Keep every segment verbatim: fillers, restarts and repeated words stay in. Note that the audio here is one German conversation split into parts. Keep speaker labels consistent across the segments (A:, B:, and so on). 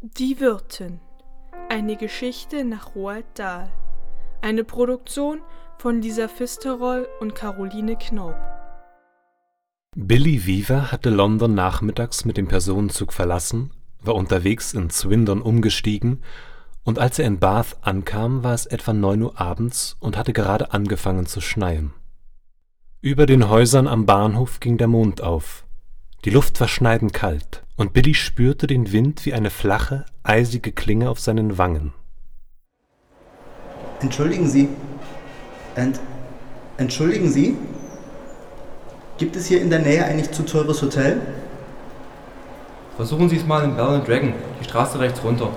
A: Die Wirtin. Eine Geschichte nach Roald Dahl. Eine Produktion von Lisa Fisterol und Caroline Knaub.
B: Billy Weaver hatte London nachmittags mit dem Personenzug verlassen, war unterwegs in Swindon umgestiegen, und als er in Bath ankam, war es etwa neun Uhr abends und hatte gerade angefangen zu schneien. Über den Häusern am Bahnhof ging der Mond auf. Die Luft war schneidend kalt, und Billy spürte den Wind wie eine flache, eisige Klinge auf seinen Wangen.
C: Entschuldigen Sie. Ent, entschuldigen Sie? Gibt es hier in der Nähe ein nicht zu teures Hotel?
D: Versuchen Sie es mal in Bell and Dragon, die Straße rechts runter.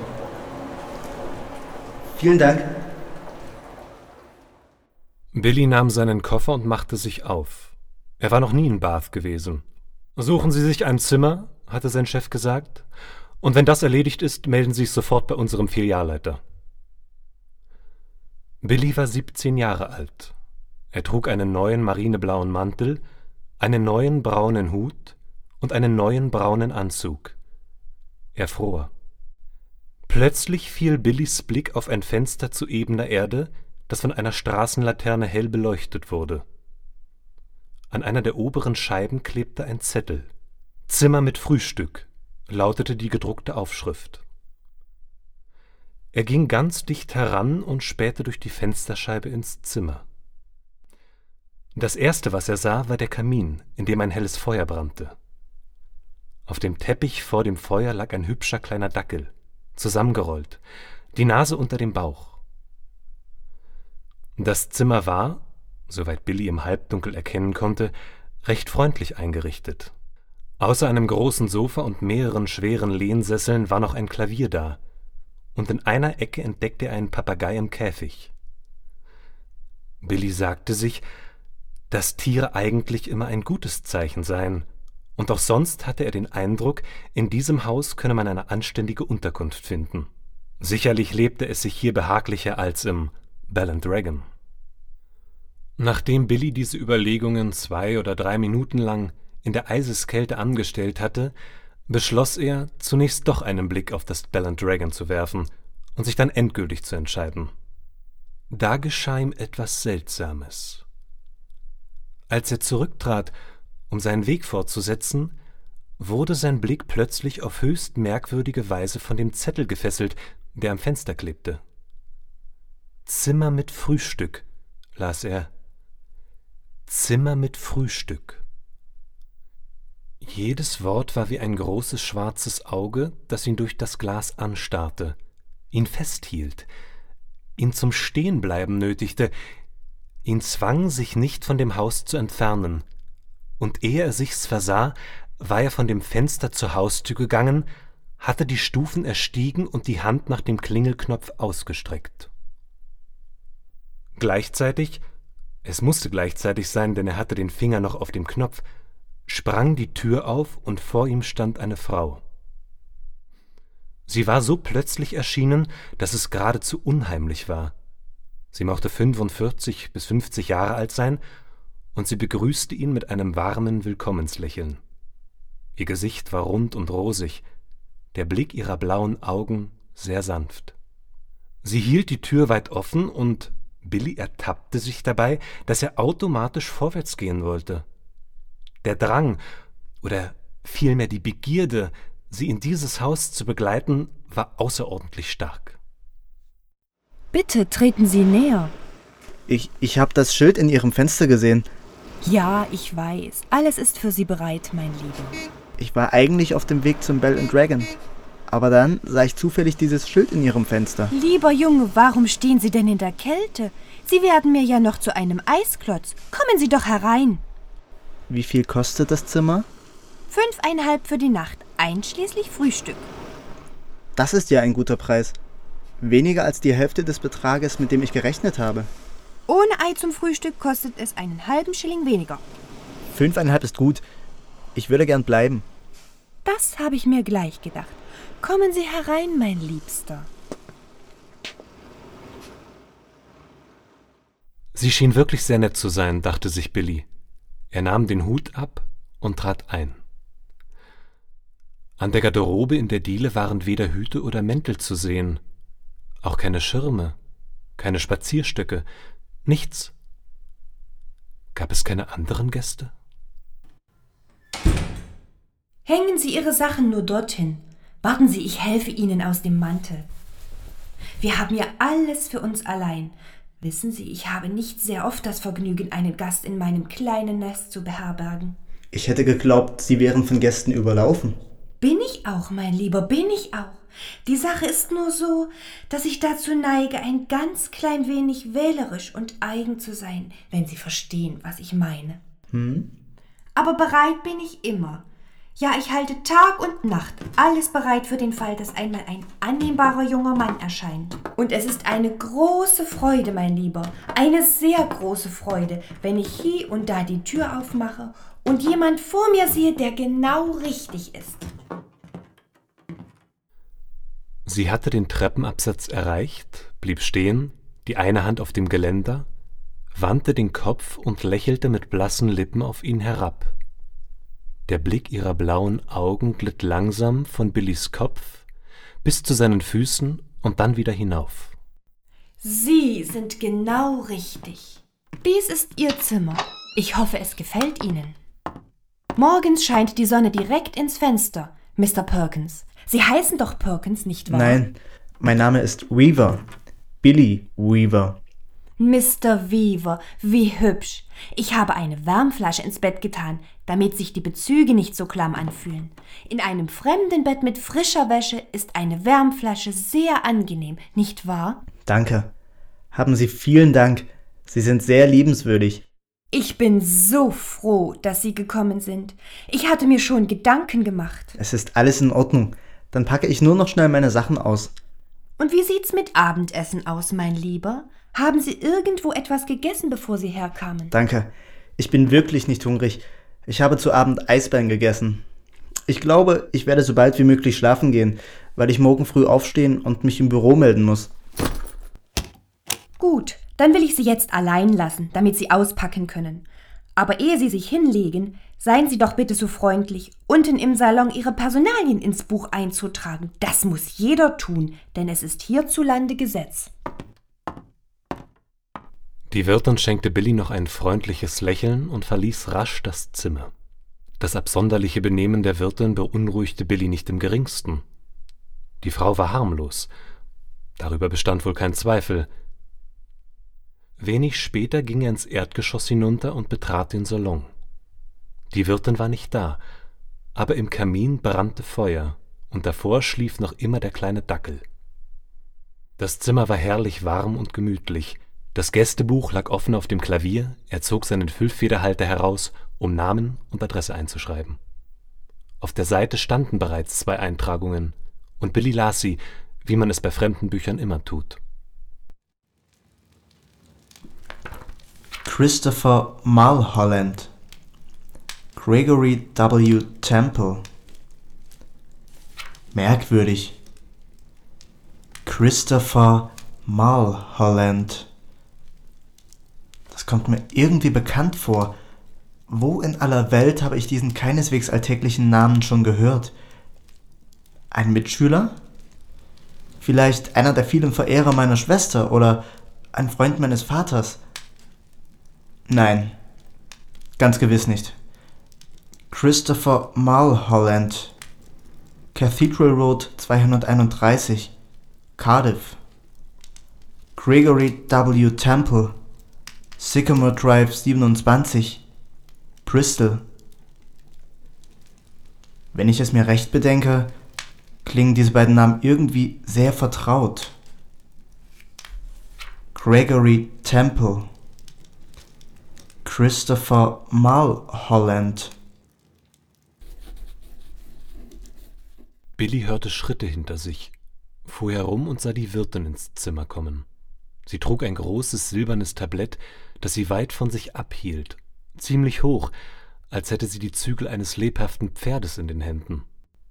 C: Vielen Dank.
B: Billy nahm seinen Koffer und machte sich auf. Er war noch nie in Bath gewesen. »Suchen Sie sich ein Zimmer«, hatte sein Chef gesagt, »und wenn das erledigt ist, melden Sie sich sofort bei unserem Filialleiter.« Billy war siebzehn Jahre alt. Er trug einen neuen marineblauen Mantel, einen neuen braunen Hut und einen neuen braunen Anzug. Er fror. Plötzlich fiel Billys Blick auf ein Fenster zu ebener Erde, das von einer Straßenlaterne hell beleuchtet wurde. An einer der oberen Scheiben klebte ein Zettel. »Zimmer mit Frühstück«, lautete die gedruckte Aufschrift. Er ging ganz dicht heran und spähte durch die Fensterscheibe ins Zimmer. Das Erste, was er sah, war der Kamin, in dem ein helles Feuer brannte. Auf dem Teppich vor dem Feuer lag ein hübscher kleiner Dackel, zusammengerollt, die Nase unter dem Bauch. Das Zimmer war, soweit Billy im Halbdunkel erkennen konnte, recht freundlich eingerichtet. Außer einem großen Sofa und mehreren schweren Lehnsesseln war noch ein Klavier da, und in einer Ecke entdeckte er einen Papagei im Käfig. Billy sagte sich, dass Tiere eigentlich immer ein gutes Zeichen seien, und auch sonst hatte er den Eindruck, in diesem Haus könne man eine anständige Unterkunft finden. Sicherlich lebte es sich hier behaglicher als im Bell and Dragon. Nachdem Billy diese Überlegungen zwei oder drei Minuten lang in der Eiseskälte angestellt hatte, beschloss er, zunächst doch einen Blick auf das Bell and Dragon zu werfen und sich dann endgültig zu entscheiden. Da geschah ihm etwas Seltsames. Als er zurücktrat, um seinen Weg fortzusetzen, wurde sein Blick plötzlich auf höchst merkwürdige Weise von dem Zettel gefesselt, der am Fenster klebte. »Zimmer mit Frühstück«, las er. »Zimmer mit Frühstück«. Jedes Wort war wie ein großes schwarzes Auge, das ihn durch das Glas anstarrte, ihn festhielt, ihn zum Stehenbleiben nötigte, ihn zwang, sich nicht von dem Haus zu entfernen, und ehe er sich's versah, war er von dem Fenster zur Haustür gegangen, hatte die Stufen erstiegen und die Hand nach dem Klingelknopf ausgestreckt. Gleichzeitig, es musste gleichzeitig sein, denn er hatte den Finger noch auf dem Knopf, sprang die Tür auf und vor ihm stand eine Frau. Sie war so plötzlich erschienen, dass es geradezu unheimlich war. Sie mochte fünfundvierzig bis fünfzig Jahre alt sein, und sie begrüßte ihn mit einem warmen Willkommenslächeln. Ihr Gesicht war rund und rosig, der Blick ihrer blauen Augen sehr sanft. Sie hielt die Tür weit offen, und Billy ertappte sich dabei, dass er automatisch vorwärts gehen wollte. Der Drang, oder vielmehr die Begierde, sie in dieses Haus zu begleiten, war außerordentlich stark.
E: »Bitte treten Sie näher.«
C: Ich, ich habe das Schild in Ihrem Fenster gesehen.
E: »Ja, ich weiß. Alles ist für Sie bereit, mein Lieber.«
C: Ich war eigentlich auf dem Weg zum Bell and Dragon. Aber dann sah ich zufällig dieses Schild in Ihrem Fenster.
E: »Lieber Junge, warum stehen Sie denn in der Kälte? Sie werden mir ja noch zu einem Eisklotz. Kommen Sie doch herein.«
C: Wie viel kostet das Zimmer?
E: Fünfeinhalb für die Nacht, einschließlich Frühstück.
C: Das ist ja ein guter Preis. Weniger als die Hälfte des Betrages, mit dem ich gerechnet habe.
E: Ohne Ei zum Frühstück kostet es einen halben Schilling weniger.
C: Fünfeinhalb ist gut. Ich würde gern bleiben.
E: Das habe ich mir gleich gedacht. Kommen Sie herein, mein Liebster.
B: Sie schien wirklich sehr nett zu sein, dachte sich Billy. Er nahm den Hut ab und trat ein. An der Garderobe in der Diele waren weder Hüte oder Mäntel zu sehen, auch keine Schirme, keine Spazierstöcke, nichts. Gab es keine anderen Gäste?
E: Hängen Sie Ihre Sachen nur dorthin. Warten Sie, ich helfe Ihnen aus dem Mantel. Wir haben ja alles für uns allein. Wissen Sie, ich habe nicht sehr oft das Vergnügen, einen Gast in meinem kleinen Nest zu beherbergen.
C: Ich hätte geglaubt, Sie wären von Gästen überlaufen.
E: Bin ich auch, mein Lieber, bin ich auch. Die Sache ist nur so, dass ich dazu neige, ein ganz klein wenig wählerisch und eigen zu sein, wenn Sie verstehen, was ich meine.
C: Hm?
E: Aber bereit bin ich immer. Ja, ich halte Tag und Nacht alles bereit für den Fall, dass einmal ein annehmbarer junger Mann erscheint. Und es ist eine große Freude, mein Lieber, eine sehr große Freude, wenn ich hier und da die Tür aufmache und jemand vor mir sehe, der genau richtig ist.
B: Sie hatte den Treppenabsatz erreicht, blieb stehen, die eine Hand auf dem Geländer, wandte den Kopf und lächelte mit blassen Lippen auf ihn herab. Der Blick ihrer blauen Augen glitt langsam von Billys Kopf bis zu seinen Füßen und dann wieder hinauf.
E: Sie sind genau richtig. Dies ist Ihr Zimmer. Ich hoffe, es gefällt Ihnen. Morgens scheint die Sonne direkt ins Fenster, Mister Perkins. Sie heißen doch Perkins, nicht wahr?
C: Nein, mein Name ist Weaver. Billy Weaver.
E: Mister Weaver, wie hübsch. Ich habe eine Wärmflasche ins Bett getan, damit sich die Bezüge nicht so klamm anfühlen. In einem fremden Bett mit frischer Wäsche ist eine Wärmflasche sehr angenehm, nicht wahr?
C: Danke. Haben Sie vielen Dank. Sie sind sehr liebenswürdig.
E: Ich bin so froh, dass Sie gekommen sind. Ich hatte mir schon Gedanken gemacht.
C: Es ist alles in Ordnung. Dann packe ich nur noch schnell meine Sachen aus.
E: Und wie sieht's mit Abendessen aus, mein Lieber? Haben Sie irgendwo etwas gegessen, bevor Sie herkamen?
C: Danke. Ich bin wirklich nicht hungrig. Ich habe zu Abend Eisbein gegessen. Ich glaube, ich werde so bald wie möglich schlafen gehen, weil ich morgen früh aufstehen und mich im Büro melden muss.
E: Gut, dann will ich Sie jetzt allein lassen, damit Sie auspacken können. Aber ehe Sie sich hinlegen, seien Sie doch bitte so freundlich, unten im Salon Ihre Personalien ins Buch einzutragen. Das muss jeder tun, denn es ist hierzulande Gesetz.
B: Die Wirtin schenkte Billy noch ein freundliches Lächeln und verließ rasch das Zimmer. Das absonderliche Benehmen der Wirtin beunruhigte Billy nicht im geringsten. Die Frau war harmlos. Darüber bestand wohl kein Zweifel. Wenig später ging er ins Erdgeschoss hinunter und betrat den Salon. Die Wirtin war nicht da, aber im Kamin brannte Feuer und davor schlief noch immer der kleine Dackel. Das Zimmer war herrlich warm und gemütlich. Das Gästebuch lag offen auf dem Klavier, er zog seinen Füllfederhalter heraus, um Namen und Adresse einzuschreiben. Auf der Seite standen bereits zwei Eintragungen, und Billy las sie, wie man es bei fremden Büchern immer tut.
C: Christopher Mulholland, Gregory W. Temple. Merkwürdig. Christopher Mulholland. Das kommt mir irgendwie bekannt vor. Wo in aller Welt habe ich diesen keineswegs alltäglichen Namen schon gehört? Ein Mitschüler? Vielleicht einer der vielen Verehrer meiner Schwester oder ein Freund meines Vaters? Nein, ganz gewiss nicht. Christopher Mulholland, Cathedral Road zweihunderteinunddreißig, Cardiff. Gregory W. Temple, Sycamore Drive siebenundzwanzig, Bristol. Wenn ich es mir recht bedenke, klingen diese beiden Namen irgendwie sehr vertraut. Gregory Temple, Christopher Mulholland.
B: Billy hörte Schritte hinter sich, fuhr herum und sah die Wirtin ins Zimmer kommen. Sie trug ein großes silbernes Tablett, das sie weit von sich abhielt, ziemlich hoch, als hätte sie die Zügel eines lebhaften Pferdes in den Händen.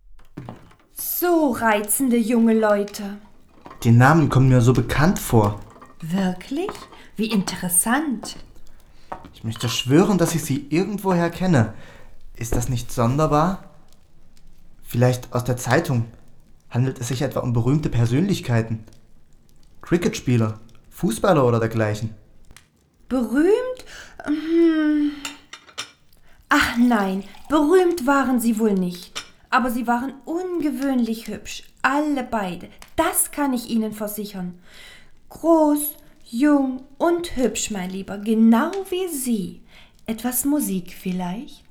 E: So reizende junge Leute.
C: Die Namen kommen mir so bekannt vor.
E: Wirklich? Wie interessant.
C: Ich möchte schwören, dass ich sie irgendwoher kenne. Ist das nicht sonderbar? Vielleicht aus der Zeitung. Handelt es sich etwa um berühmte Persönlichkeiten? Cricketspieler, Fußballer oder dergleichen?
E: Berühmt? Hm. Ach nein, berühmt waren sie wohl nicht. Aber sie waren ungewöhnlich hübsch, alle beide. Das kann ich Ihnen versichern. Groß, jung und hübsch, mein Lieber, genau wie Sie. Etwas Musik vielleicht?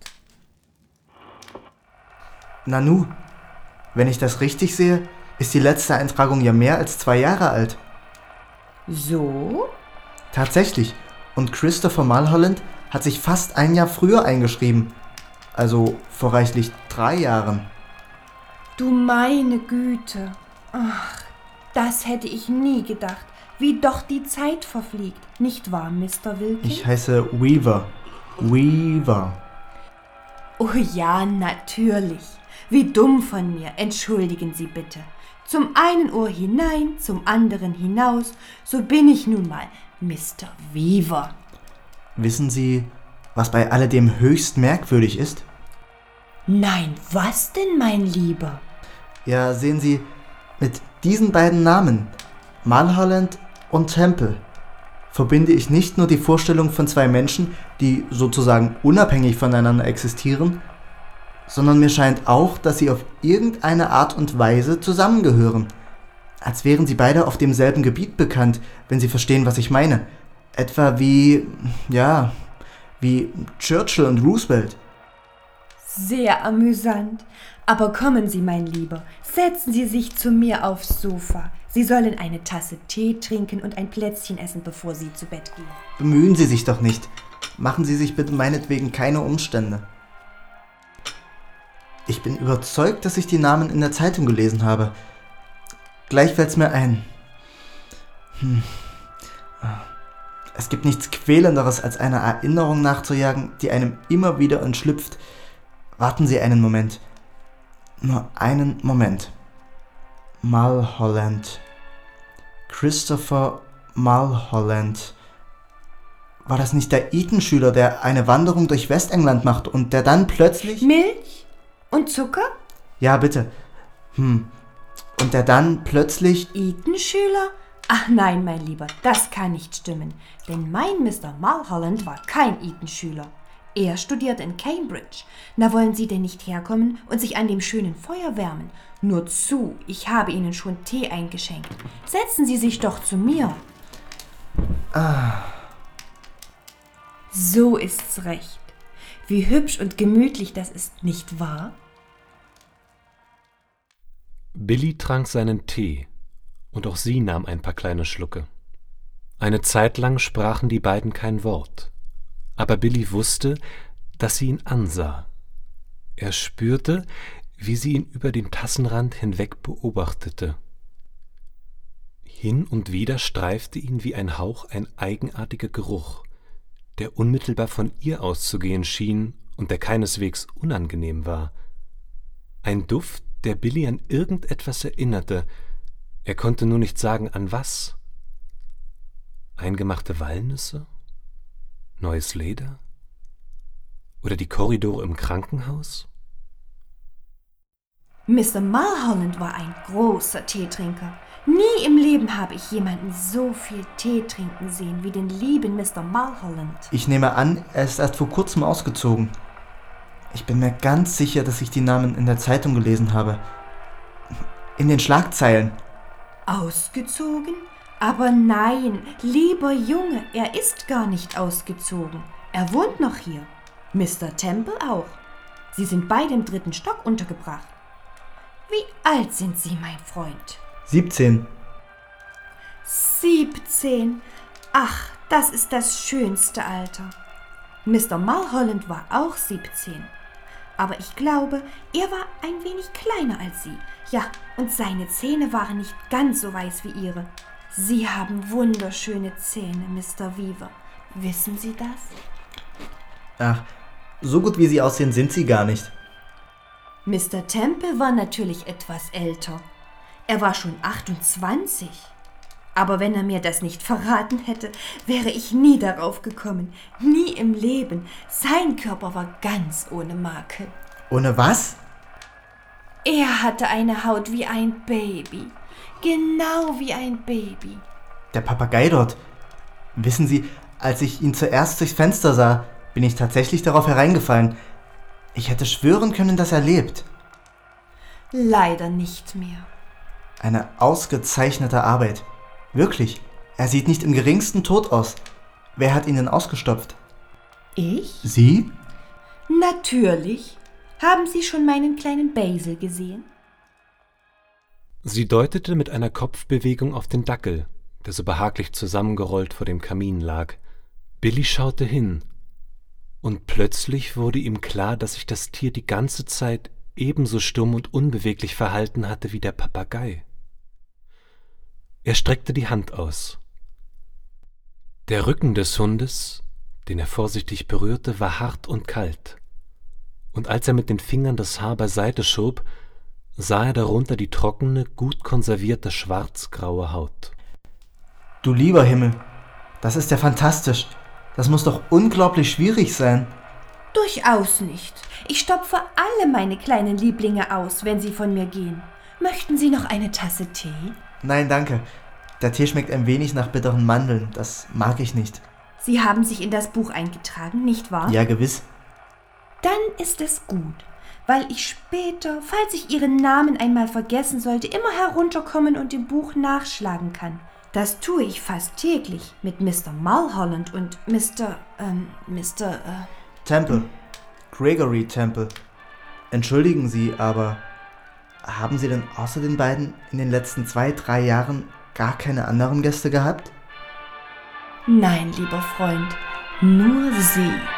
C: Nanu, wenn ich das richtig sehe, ist die letzte Eintragung ja mehr als zwei Jahre alt.
E: So?
C: Tatsächlich. Und Christopher Mulholland hat sich fast ein Jahr früher eingeschrieben. Also vor reichlich drei Jahren.
E: Du meine Güte. Ach, das hätte ich nie gedacht. Wie doch die Zeit verfliegt. Nicht wahr, Mister Wilkins?
C: Ich heiße Weaver. Weaver.
E: Oh ja, natürlich. Wie dumm von mir. Entschuldigen Sie bitte. Zum einen Ohr hinein, zum anderen hinaus. So bin ich nun mal, Mister Weaver.
C: Wissen Sie, was bei alledem höchst merkwürdig ist?
E: Nein, was denn, mein Lieber?
C: Ja, sehen Sie, mit diesen beiden Namen, Mulholland und Temple, verbinde ich nicht nur die Vorstellung von zwei Menschen, die sozusagen unabhängig voneinander existieren, sondern mir scheint auch, dass sie auf irgendeine Art und Weise zusammengehören. Als wären sie beide auf demselben Gebiet bekannt, wenn Sie verstehen, was ich meine. Etwa wie, ja, wie Churchill und Roosevelt.
E: Sehr amüsant. Aber kommen Sie, mein Lieber, setzen Sie sich zu mir aufs Sofa. Sie sollen eine Tasse Tee trinken und ein Plätzchen essen, bevor Sie zu Bett gehen.
C: Bemühen Sie sich doch nicht. Machen Sie sich bitte meinetwegen keine Umstände. Ich bin überzeugt, dass ich die Namen in der Zeitung gelesen habe. Gleich fällt's mir ein. Hm. Es gibt nichts Quälenderes, als einer Erinnerung nachzujagen, die einem immer wieder entschlüpft. Warten Sie einen Moment. Nur einen Moment. Mulholland. Christopher Mulholland. War das nicht der Eton-Schüler, der eine Wanderung durch Westengland macht und der dann plötzlich...
E: Milch? Und Zucker?
C: Ja, bitte. Hm. Und der dann plötzlich...
E: Eton-Schüler? Ach nein, mein Lieber, das kann nicht stimmen. Denn mein Mister Mulholland war kein Eton-Schüler. Er studierte in Cambridge. Na, wollen Sie denn nicht herkommen und sich an dem schönen Feuer wärmen? Nur zu, ich habe Ihnen schon Tee eingeschenkt. Setzen Sie sich doch zu mir.
C: Ah.
E: So ist's recht. Wie hübsch und gemütlich das ist, nicht wahr?
B: Billy trank seinen Tee, und auch sie nahm ein paar kleine Schlucke. Eine Zeit lang sprachen die beiden kein Wort, aber Billy wusste, dass sie ihn ansah. Er spürte, wie sie ihn über den Tassenrand hinweg beobachtete. Hin und wieder streifte ihn wie ein Hauch ein eigenartiger Geruch, der unmittelbar von ihr auszugehen schien und der keineswegs unangenehm war. Ein Duft, der Billy an irgendetwas erinnerte, er konnte nur nicht sagen, an was. Eingemachte Walnüsse? Neues Leder? Oder die Korridore im Krankenhaus?
E: Mister Mulholland war ein großer Teetrinker. Nie im Leben habe ich jemanden so viel Tee trinken sehen wie den lieben Mister Mulholland.
C: Ich nehme an, er ist erst vor kurzem ausgezogen. Ich bin mir ganz sicher, dass ich die Namen in der Zeitung gelesen habe. In den Schlagzeilen.
E: Ausgezogen? Aber nein, lieber Junge, er ist gar nicht ausgezogen. Er wohnt noch hier. Mister Temple auch. Sie sind beide im dritten Stock untergebracht. Wie alt sind Sie, mein Freund?
C: siebzehn.
E: Siebzehn. Ach, das ist das schönste Alter. Mister Mulholland war auch siebzehn. Aber ich glaube, er war ein wenig kleiner als Sie. Ja, und seine Zähne waren nicht ganz so weiß wie Ihre. Sie haben wunderschöne Zähne, Mister Weaver. Wissen Sie das?
C: Ach, so gut wie sie aussehen, sind sie gar nicht.
E: Mister Temple war natürlich etwas älter. Er war schon achtundzwanzig. Aber wenn er mir das nicht verraten hätte, wäre ich nie darauf gekommen. Nie im Leben. Sein Körper war ganz ohne Makel.
C: Ohne was?
E: Er hatte eine Haut wie ein Baby. Genau wie ein Baby.
C: Der Papagei dort. Wissen Sie, als ich ihn zuerst durchs Fenster sah, bin ich tatsächlich darauf hereingefallen. Ich hätte schwören können, dass er lebt.
E: Leider nicht mehr.
C: Eine ausgezeichnete Arbeit. Wirklich, er sieht nicht im geringsten tot aus. Wer hat ihn denn ausgestopft?
E: Ich?
C: Sie?
E: Natürlich. Haben Sie schon meinen kleinen Basil gesehen?
B: Sie deutete mit einer Kopfbewegung auf den Dackel, der so behaglich zusammengerollt vor dem Kamin lag. Billy schaute hin, und plötzlich wurde ihm klar, dass sich das Tier die ganze Zeit ebenso stumm und unbeweglich verhalten hatte wie der Papagei. Er streckte die Hand aus. Der Rücken des Hundes, den er vorsichtig berührte, war hart und kalt, und als er mit den Fingern das Haar beiseite schob, sah er darunter die trockene, gut konservierte schwarz-graue Haut.
C: Du lieber Himmel, das ist ja fantastisch. Das muss doch unglaublich schwierig sein.
E: Durchaus nicht. Ich stopfe alle meine kleinen Lieblinge aus, wenn sie von mir gehen. Möchten Sie noch eine Tasse Tee?
C: Nein, danke. Der Tee schmeckt ein wenig nach bitteren Mandeln. Das mag ich nicht.
E: Sie haben sich in das Buch eingetragen, nicht wahr?
C: Ja, gewiss.
E: Dann ist es gut, weil ich später, falls ich Ihren Namen einmal vergessen sollte, immer herunterkommen und im Buch nachschlagen kann. Das tue ich fast täglich mit Mister Mulholland und Mister Ähm, Mister Äh
C: Temple. Gregory Temple. Entschuldigen Sie, aber haben Sie denn außer den beiden in den letzten zwei, drei Jahren gar keine anderen Gäste gehabt?
E: Nein, lieber Freund, nur Sie.